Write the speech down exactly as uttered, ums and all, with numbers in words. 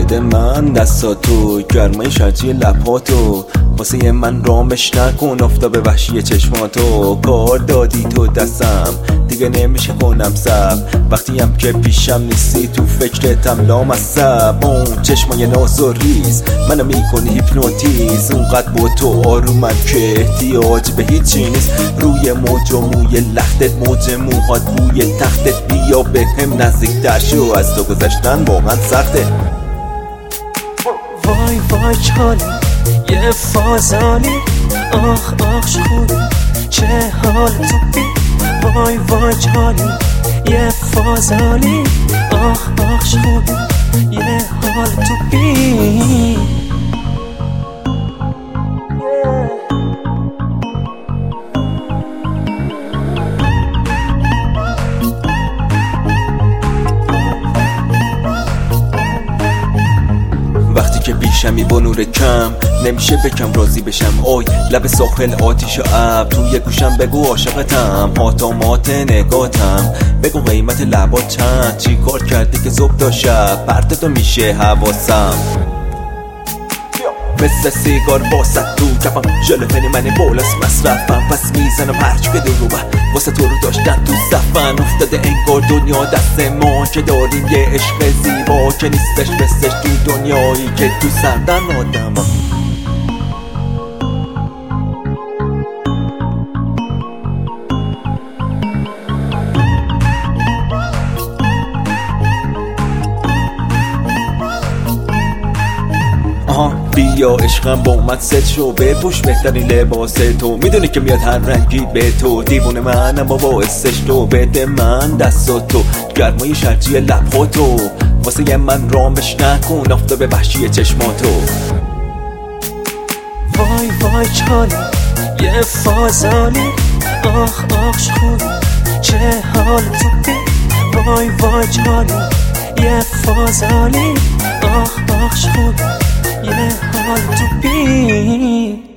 بده من دستاتو، گرمای شرجی لپاتو، واسه من رامش نکن افتاب وحشی چشماتو. کار دادی تو دستم دیگه نمیشه کنم سب، وقتی هم که پیشم نیستی تو فکرتم لامصب. اون چشمای ناز و ریز منو میکنی هیپنوتیز، اونقدر با تو آرومم که احتیاج به هیچی نیست. روی موج و موی لختت، موج موهات روی تختت، بیا به هم نزدیکتر شو، از تو گذشتن واقعا سخته. وای وای چالی یه فازالی، آخ آخ خوبی چه حال تو بی. وای وای چالی یه فازالی، آخ آخ خوبی یه حال تو بی. که پیشمی با نور کم نمیشه بکم راضی بشم. آی لب ساحل آتیش و ابر، توی گوشم بگو عاشقتم، هاتامات نگاتم بگو قیمت لبات چند، چی کار کردی که صبح تا شب پرت تو میشه حواسم. مثل سیگار واسه تو کفم، ژلوفنی من بالاست مصرفم، پس میزنم هرچی که دو رو واسه تو رو داشتن تو صفن. افتاده انگار دنیا دست ما که داریم یه عشق زیبا که نیستش مثلش تو دنیایی که تو سردن آدم ها. بیا عشقم با اومد ست شو، بپوش بهترین لباس تو، میدونی که میاد هر رنگی به تو. دیوونه منم با باعثش تو، بده من دستاتو، گرمای شرجی لبخاتو، واسه من رامش نکن آفتاب وحشی چشماتو. وای وای چالی یه فازالی، آخ آخ خوبی چه حال تو بی. وای وای چالی یه فازالی، آخ آخ خوبی یه حال تو بی.